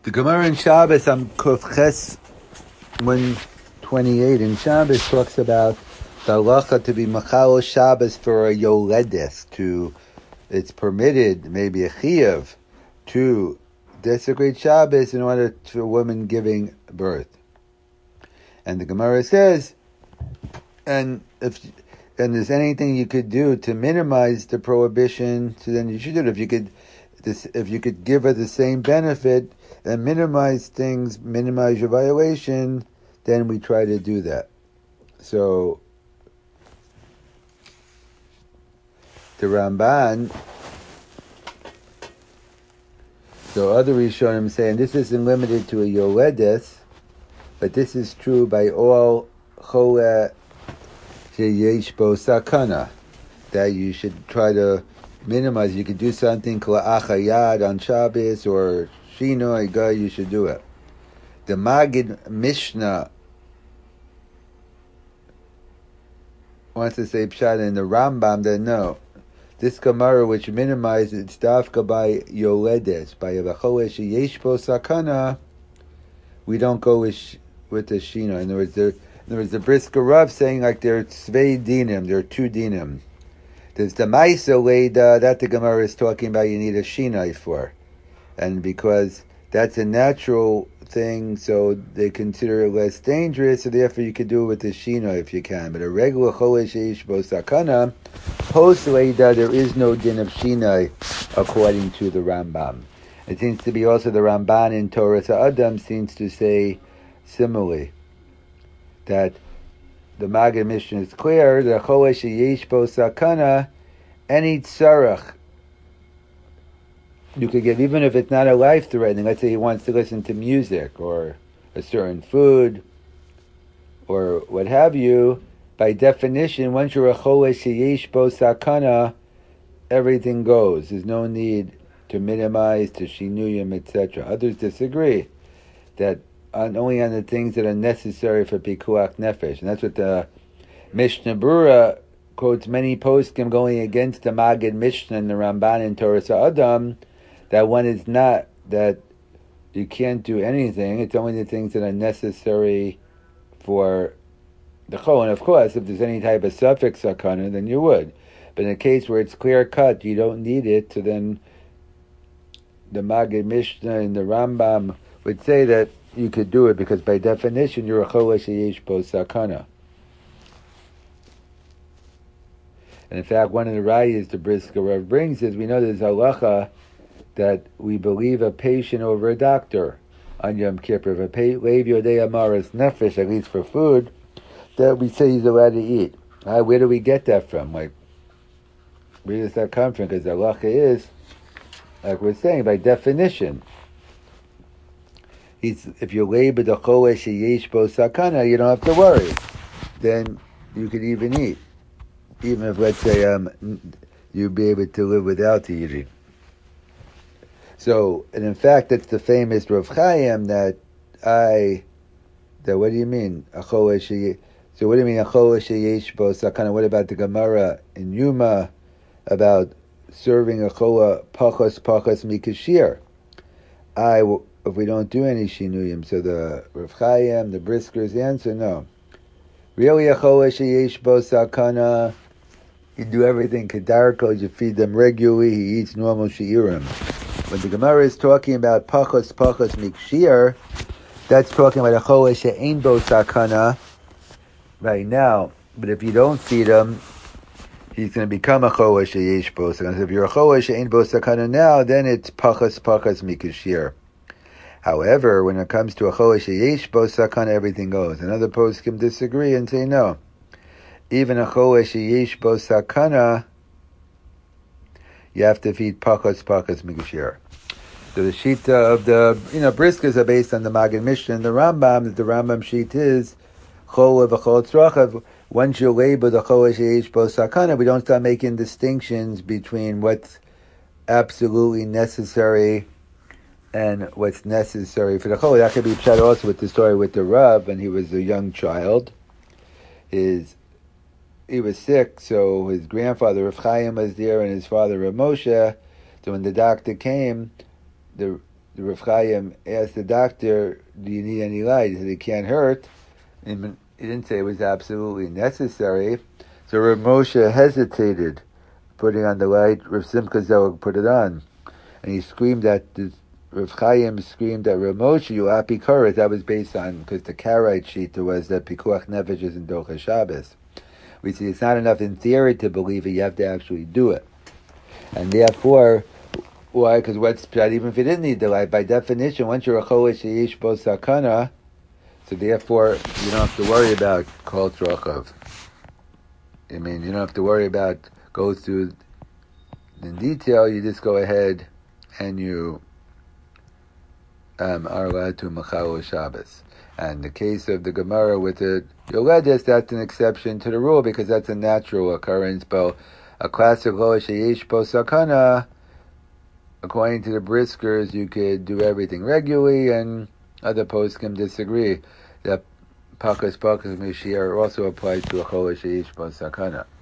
The Gemara in Shabbos, Kuf Ches 128 in Shabbos talks about the halacha to be machal Shabbos for a yoledes. It's permitted, maybe a chiyuv, to desecrate Shabbos in order to a woman giving birth. And the Gemara says, and there's anything you could do to minimize the prohibition, so then you should do it. If you could give her the same benefit and minimize your violation, then we try to do that. So the Ramban, so other Rishonim saying this isn't limited to a yoledes, but this is true by all chole sheyesh bo sakana, that you should try to minimize. You could do something kla'achayad on Shabbos or Shino Iga, you should do it. The Magid Mishnah wants to say pshat in the Rambam that no, this Gemara which minimizes dafka by yoledes, by v'cholesh sheyesh bo sakana, we don't go with the Shino. In other words, the Brisker Rav saying like there are tzvei dinim, there are two dinim. There's the Maisa Leda that the Gemara is talking about. You need a shinai for, and because that's a natural thing, so they consider it less dangerous. So therefore, you could do it with the shinai if you can. But a regular cholesh sheish bo sakana post Leda, there is no din of shinai according to the Rambam. It seems to be also the Ramban in Torah Adam seems to say similarly that the Maggid Mishnah is clear that cholesh sheyesh bo sakana, any tzarach you could give, even if it's not a life-threatening. Let's say he wants to listen to music or a certain food or what have you. By definition, once you're a cholesh sheyesh bo sakana, everything goes. There's no need to minimize, to shinuyim, etc. Others disagree that only on the things that are necessary for pikuach nefesh, and that's what the Mishnah Berurah quotes many poskim going against the Maggid Mishnah and the Ramban in Torah Adam, that one is not, that you can't do anything, it's only the things that are necessary for the chol. And of course, if there's any type of suffix sakana, then you would. But in a case where it's clear cut, you don't need it, so then the Maggid Mishnah and the Rambam would say that you could do it because by definition you're a cholesh sheyesh bo sakana. And in fact, one of the rayas the Brisker Rav brings is we know there's halacha that we believe a patient over a doctor on Yom Kippur. If a leiv yodei amaras nefesh, at least for food, that we say he's allowed to eat. Where do we get that from? Like, where does that come from? Because the halacha is, like we're saying, by definition, if you're labor the cholesh sheyesh bo sakana, you don't have to worry. Then you could even eat, even if, let's say, you'd be able to live without eating. So, and in fact, that's the famous Rav Chaim that what do you mean? So what do you mean a cholesh sheyesh bo sakana? What about the Gemara in Yuma about serving a chola pachos mikashir? If we don't do any shinuyim, so the Rav Chaim, the Brisker's answer, no. Really, a cholesh sheyesh bo sakana, you do everything kedarko, you feed them regularly, he eats normal shiurim. When the Gemara is talking about pachos mikshir, that's talking about a cholesh she'ein bo sakana right now. But if you don't feed him, he's going to become a cholesh sheyesh bo sakana. So if you're a cholesh she'ein bo sakana now, then it's pachos mikshir. However, when it comes to a cholesh sheyesh bo sakana, everything goes. And other poskim disagree and say no. Even a cholesh sheyesh bo sakana, you have to feed pachos mikshir. So the shita of the briskers are based on the Maggid Mishnah and the Rambam. That the Rambam sheet is chol v'chol tzrachav. Once you labor the cholesh sheyesh bo sakana, we don't start making distinctions between what's absolutely necessary and what's necessary for the chol. That could be pshat also with the story with the Rav when he was a young child. He was sick, so his grandfather Rav Chaim was there and his father Rav Moshe. So when the doctor came, the the Rav Chaim asked the doctor, "Do you need any light?" He said, "It can't hurt." And he didn't say it was absolutely necessary. So Rav Moshe hesitated putting on the light. Rav Simcha Zelig put it on, and he screamed at the Rav Chaim screamed at Rav Moshe, "You apikoros." That was based on because the Karaite sheet was that pikuach nefesh is in Docha Shabbos. We see it's not enough in theory to believe it; you have to actually do it, and therefore. Why? Because what's pshat? Even if you didn't need the light, by definition, once you're a chol sheyesh bo sakana, so therefore you don't have to worry about kol trochav. I mean, you don't have to worry about go through in detail. You just go ahead and you are allowed to machal Shabbos. And the case of the Gemara with the Yoledis, that's an exception to the rule because that's a natural occurrence. But a classic chol sheyesh bo sakana. According to the Briskers, you could do everything regularly, and other poskim disagree. That Pachas Mashiach also applies to a Chol Sheyesh Bo Sakana.